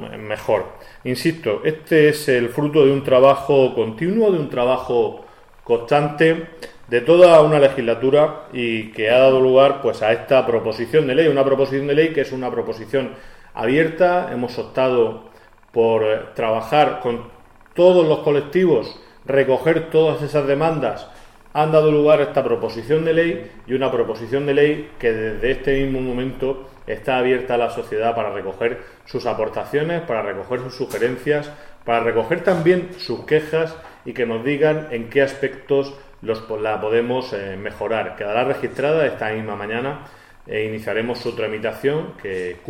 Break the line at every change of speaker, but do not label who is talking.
mejor. Insisto, este es el fruto de un trabajo continuo, de un trabajo constante, de toda una legislatura, y que ha dado lugar pues a esta proposición de ley, una proposición de ley que es una proposición abierta. Hemos optado por trabajar con todos los colectivos, recoger todas esas demandas. Han dado lugar a esta proposición de ley, y una proposición de ley que desde este mismo momento está abierta a la sociedad para recoger sus aportaciones, para recoger sus sugerencias, para recoger también sus quejas, y que nos digan en qué aspectos la podemos mejorar. Quedará registrada esta misma mañana e iniciaremos su tramitación, que